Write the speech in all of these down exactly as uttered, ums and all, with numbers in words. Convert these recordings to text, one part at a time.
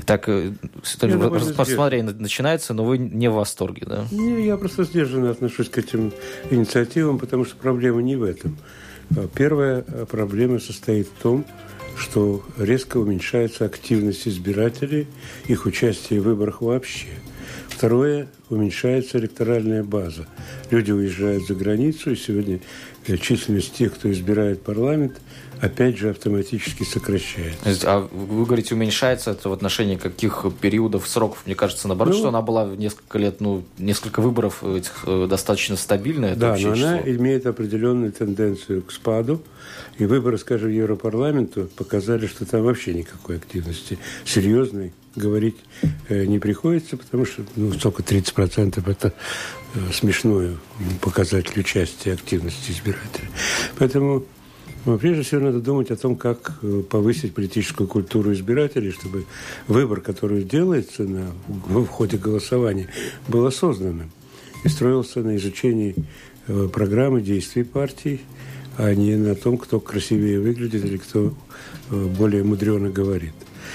Так, рассмотрение начинается, но вы не в восторге, да? Не, я просто сдержанно отношусь к этим инициативам, потому что проблема не в этом. Первая проблема состоит в том, что резко уменьшается активность избирателей, их участие в выборах вообще. Второе, уменьшается электоральная база. Люди уезжают за границу, и сегодня численность тех, кто избирает парламент, опять же автоматически сокращается. А вы говорите, уменьшается это в отношении каких периодов, сроков? Мне кажется, наоборот, ну, что она была несколько лет, ну, несколько выборов этих достаточно стабильная. Да, но число. Она имеет определенную тенденцию к спаду. И выборы, скажем, Европарламенту показали, что там вообще никакой активности серьезной говорить э, не приходится, потому что, ну, сколько, тридцать процентов это э, смешной показатель участия и активности избирателей. Поэтому, ну, прежде всего, надо думать о том, как э, повысить политическую культуру избирателей, чтобы выбор, который делается на, в ходе голосования, был осознанным и строился на изучении э, программы действий партий, а не на том, кто красивее выглядит или кто э, более мудрено говорит.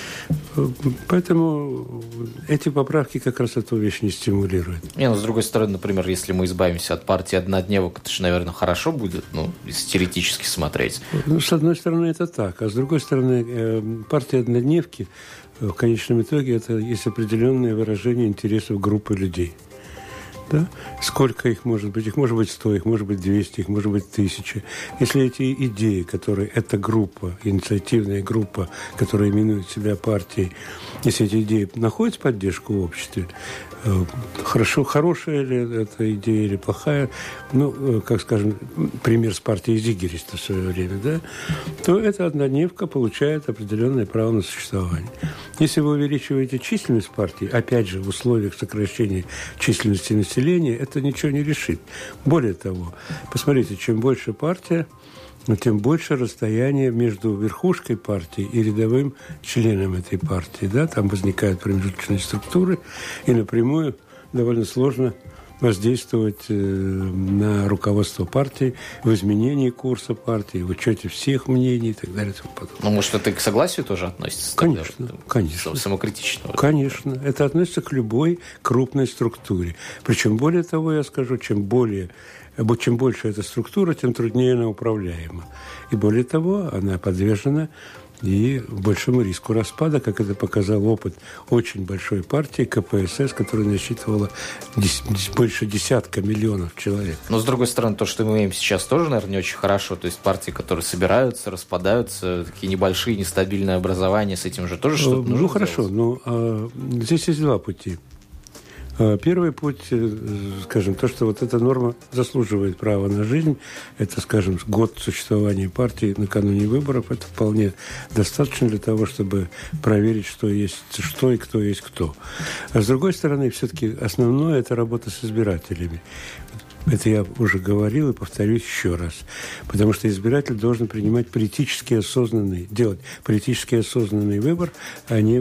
Поэтому эти поправки как раз эту вещь не стимулируют. Не, ну, с другой стороны, например, если мы избавимся от партии однодневок, это же, наверное, хорошо будет, ну, если теоретически смотреть. Ну, с одной стороны, это так. А с другой стороны, партия однодневки в конечном итоге это есть определенное выражение интересов группы людей. Да? Сколько их может быть? Их может быть сто, их может быть двести, их может быть тысяча. Если эти идеи, которые эта группа, инициативная группа, которая именует себя партией, если эти идеи находят поддержку в обществе, хорошо, хорошая ли эта идея или плохая, ну, как, скажем, пример с партией Зигериста в свое время, да, то эта однодневка получает определенное право на существование. Если вы увеличиваете численность партии, опять же, в условиях сокращения численности населения, это ничего не решит. Более того, посмотрите, чем больше партия, тем больше расстояние между верхушкой партии и рядовым членом этой партии. Да? Там возникают промежуточные структуры, и напрямую довольно сложно воздействовать э, на руководство партии в изменении курса партии, в учете всех мнений и так далее. И тому подобное. Ну, может, это и к согласию тоже относится? Конечно, тогда, конечно. Самокритичного. Конечно. Это относится к любой крупной структуре. Причем, более того, я скажу, чем более Чем больше эта структура, тем труднее она управляема. И более того, она подвержена и большому риску распада, как это показал опыт очень большой партии ка пэ эс эс, которая насчитывала больше десятка миллионов человек. Но, с другой стороны, то, что мы имеем сейчас, тоже, наверное, не очень хорошо. То есть партии, которые собираются, распадаются, такие небольшие, нестабильные образования, с этим же тоже что-то нужно Ну, хорошо. делать? Ну, а, здесь есть два пути. Первый путь, скажем, то, что вот эта норма заслуживает права на жизнь, это, скажем, год существования партии накануне выборов, это вполне достаточно для того, чтобы проверить, что есть что и кто есть кто. А с другой стороны, все-таки основное – это работа с избирателями. Это я уже говорил и повторюсь еще раз. Потому что избиратель должен принимать политически осознанный, делать политически осознанный выбор, а не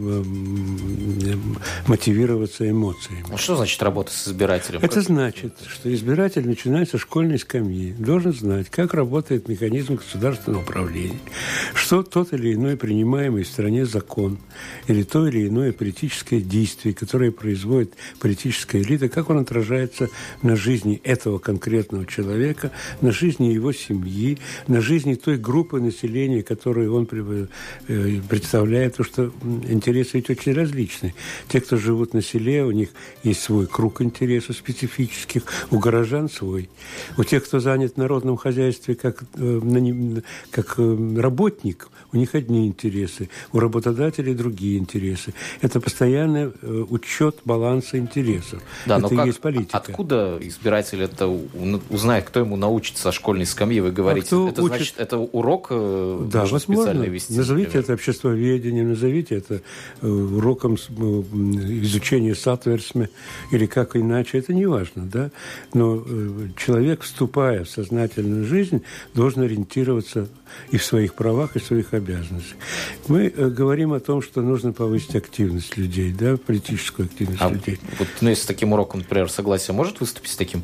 мотивироваться эмоциями. А что значит работа с избирателем? Это как? Значит, что избиратель, начиная со школьной скамьи, должен знать, как работает механизм государственного управления, что тот или иной принимаемый в стране закон, или то или иное политическое действие, которое производит политическая элита, как он отражается на жизни этого конкретного человека, на жизни его семьи, на жизни той группы населения, которую он представляет, потому что интересы ведь очень различны. Те, кто живут на селе, у них есть свой круг интересов специфических, у горожан свой. У тех, кто занят в народном хозяйстве как, как работник, у них одни интересы, у работодателей другие интересы. Это постоянный учет баланса интересов. Да, это но и как, есть политика. Откуда избиратель это узнает, кто ему научится со школьной скамьи, вы говорите? А это учит... значит, это урок да, возможно. Вести, назовите например. Это обществоведением, назовите это уроком изучения сатверсме или как иначе, это не важно, да? Но человек, вступая в сознательную жизнь, должен ориентироваться и в своих правах, и в своих обязанностях. Мы говорим о том, что нужно повысить активность людей, да, политическую активность а людей. Вот, ну, если с таким уроком, например, согласие может выступить с таким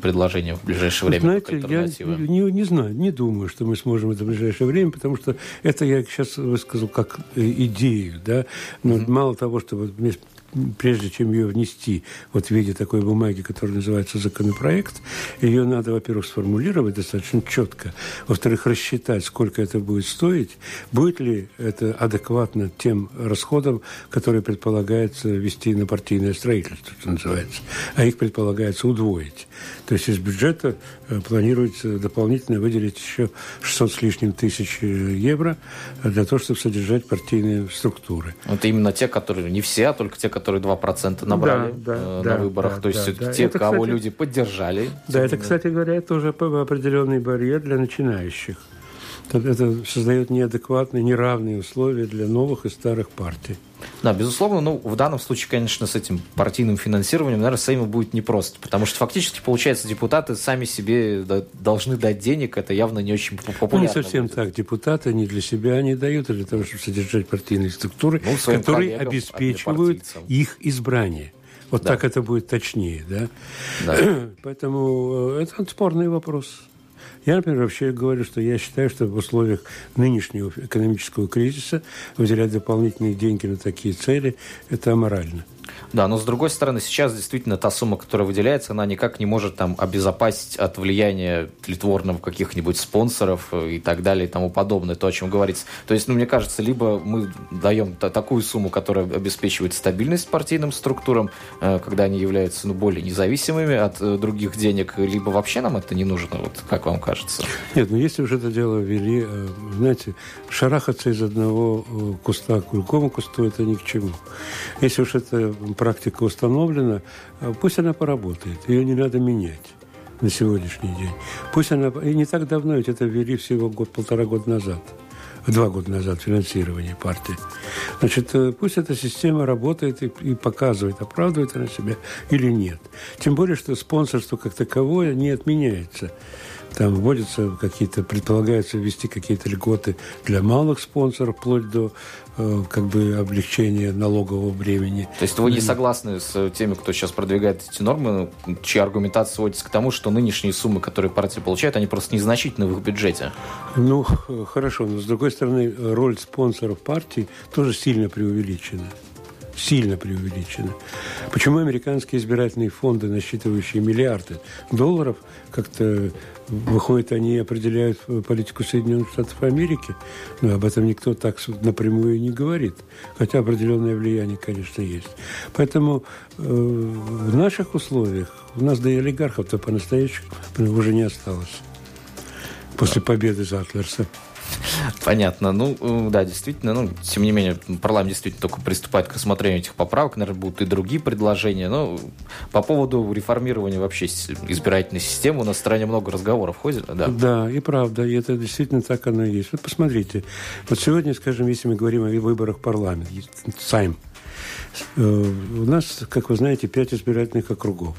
предложение в ближайшее время? Знаете, я не, не знаю, не думаю, что мы сможем это в ближайшее время, потому что это я сейчас высказал как идею, да, но mm-hmm. мало того, что вот вместо прежде чем ее внести вот в виде такой бумаги, которая называется законопроект, ее надо, во-первых, сформулировать достаточно четко, во-вторых, рассчитать, сколько это будет стоить, будет ли это адекватно тем расходам, которые предполагается вести на партийное строительство, что называется, а их предполагается удвоить. То есть из бюджета планируется дополнительно выделить еще шестьсот с лишним тысяч евро для того, чтобы содержать партийные структуры. Это именно те, которые, не все, а только те, которые два процента набрали да, да, на да, выборах. Да, То есть да, те, да. кого это, люди поддержали. Да, это, кстати говоря, тоже определенный барьер для начинающих. Это создает неадекватные, неравные условия для новых и старых партий. Да, безусловно, ну, в данном случае, конечно, с этим партийным финансированием, наверное, Сейму будет непросто, потому что фактически, получается, депутаты сами себе должны дать денег, это явно не очень популярно. Ну, не совсем будет. Так, депутаты не для себя они дают, а для того, чтобы содержать партийные структуры, ну, которые коллегам, обеспечивают их избрание. Вот да. так это будет точнее, да? да. Поэтому это спорный вопрос. Я, например, вообще говорю, что я считаю, что в условиях нынешнего экономического кризиса выделять дополнительные деньги на такие цели – это аморально. Да, но с другой стороны, сейчас действительно та сумма, которая выделяется, она никак не может там обезопасить от влияния тлетворного каких-нибудь спонсоров и так далее и тому подобное, то, о чем говорится. То есть, ну, мне кажется, либо мы даем та- такую сумму, которая обеспечивает стабильность партийным структурам, э, когда они являются, ну, более независимыми от э, других денег, либо вообще нам это не нужно, вот как вам кажется? Нет, ну, если уже это дело ввели, э, знаете, шарахаться из одного э, куста к другому кусту, это ни к чему. Если уж это практика установлена, пусть она поработает, ее не надо менять на сегодняшний день. Пусть она... И не так давно, ведь это ввели всего год, полтора года назад, два года назад финансирование партии. Значит, пусть эта система работает и, и показывает, оправдывает она себя или нет. Тем более, что спонсорство как таковое не отменяется. Там вводятся какие-то, предполагается ввести какие-то льготы для малых спонсоров, вплоть до э, как бы облегчения налогового бремени. То есть вы не согласны с теми, кто сейчас продвигает эти нормы, чья аргументация сводится к тому, что нынешние суммы, которые партии получают, они просто незначительны в их бюджете? Ну, хорошо, но с другой стороны, роль спонсоров партий тоже сильно преувеличена. Сильно преувеличено. Почему американские избирательные фонды, насчитывающие миллиарды долларов, как-то выходят, они определяют политику Соединенных Штатов Америки? Но об этом никто так напрямую не говорит. Хотя определенное влияние, конечно, есть. Поэтому э, в наших условиях, у нас да и олигархов-то по-настоящему уже не осталось. После победы Затлерса. Понятно. Ну, да, действительно, ну, тем не менее, парламент действительно только приступает к рассмотрению этих поправок. Наверное, будут и другие предложения. Но по поводу реформирования вообще избирательной системы у нас в стране много разговоров ходит. Да, да, и правда, и это действительно так оно и есть. Вот посмотрите, вот сегодня, скажем, если мы говорим о выборах парламента, Сайм, у нас, как вы знаете, пять избирательных округов.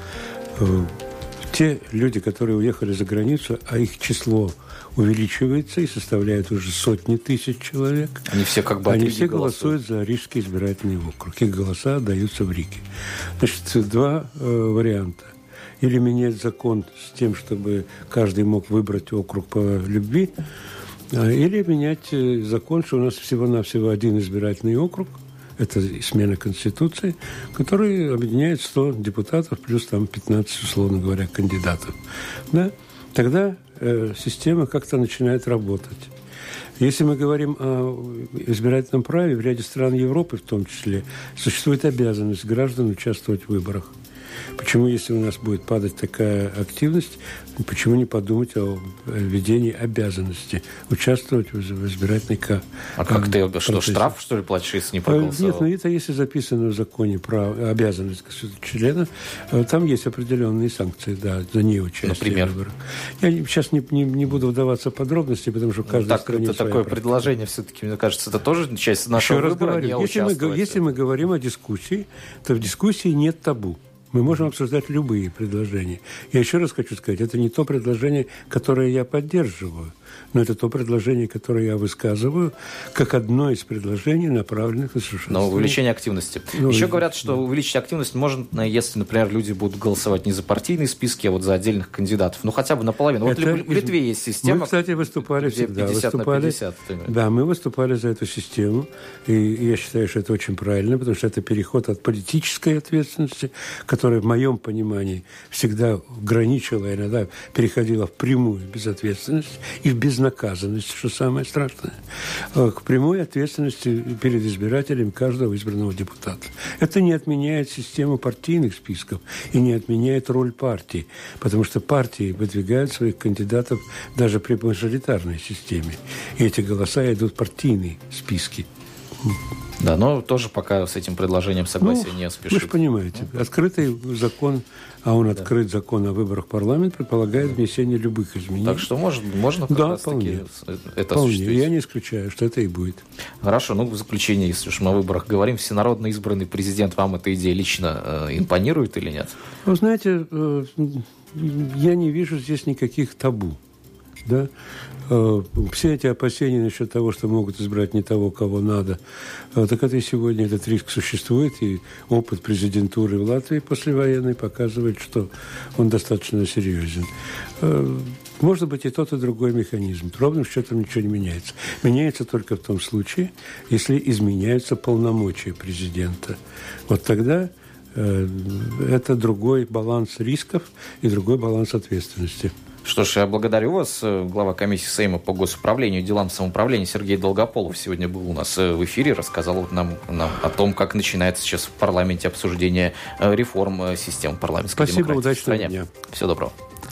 Те люди, которые уехали за границу, а их число увеличивается и составляет уже сотни тысяч человек. Они все как бы Они все голосуют. голосуют за Рижский избирательный округ. Их голоса отдаются в Риге. Значит, два э, варианта. Или менять закон с тем, чтобы каждый мог выбрать округ по любви, или менять закон, что у нас всего-навсего один избирательный округ. Это смена Конституции, который объединяет сто депутатов плюс там пятнадцать, условно говоря, кандидатов. Да? Тогда э, система как-то начинает работать. Если мы говорим о избирательном праве, в ряде стран Европы в том числе, существует обязанность граждан участвовать в выборах. Почему, если у нас будет падать такая активность, почему не подумать о введении обязанности участвовать в избирательной кампании? А как ты, процессе. Что, штраф, что ли, платишь, если не проголосовал? Нет, ну это если записано в законе про обязанность члена, там есть определенные санкции, да, за неучастие. Например? в выборах. Я сейчас не, не, не буду вдаваться в подробности, потому что каждая ну, стране это такое практика. Предложение, все-таки, мне кажется, это тоже часть нашего Еще выбора. Говорю, если, мы, если мы говорим о дискуссии, то в дискуссии нет табу. Мы можем обсуждать любые предложения. Я еще раз хочу сказать, это не то предложение, которое я поддерживаю. Но это то предложение, которое я высказываю, как одно из предложений, направленных на совершенствование. На увеличение активности. Ну, Еще говорят, что увеличить активность можно, если, например, люди будут голосовать не за партийные списки, а вот за отдельных кандидатов. Ну, хотя бы наполовину. Вот в Литве есть система. Мы, кстати, выступали всегда. пятьдесят выступали, на пятьдесят. Да, мы выступали за эту систему. И я считаю, что это очень правильно, потому что это переход от политической ответственности, которая, в моем понимании, всегда граничила, иногда переходила в прямую безответственность и в безнаказанность, что самое страшное, к прямой ответственности перед избирателем каждого избранного депутата. Это не отменяет систему партийных списков и не отменяет роль партии, потому что партии выдвигают своих кандидатов даже при мажоритарной системе. И эти голоса идут в партийные списки. Да, но тоже пока с этим предложением согласия ну, не спешит. Вы же понимаете, открытый закон, а он да. открыт закон о выборах в парламент, предполагает внесение любых изменений. Так что может, можно как да, раз вполне. таки это вполне. осуществить. Я не исключаю, что это и будет. Хорошо, ну в заключение, если уж мы о выборах говорим, всенародно избранный президент, вам эта идея лично э, импонирует или нет? Вы знаете, э, я не вижу здесь никаких табу. Да? Все эти опасения насчет того, что могут избрать не того, кого надо, так это и сегодня этот риск существует, и опыт президентуры в Латвии послевоенной показывает, что он достаточно серьезен. Может быть и тот, и другой механизм. Ровным счетом ничего не меняется. Меняется только в том случае, если изменяются полномочия президента. Вот тогда это другой баланс рисков и другой баланс ответственности. Что ж, я благодарю вас. Глава комиссии Сейма по госуправлению и делам самоуправления Сергей Долгополов сегодня был у нас в эфире, рассказал нам, нам о том, как начинается сейчас в парламенте обсуждение реформ системы парламентской Спасибо, демократии в стране. Дня. Всего доброго.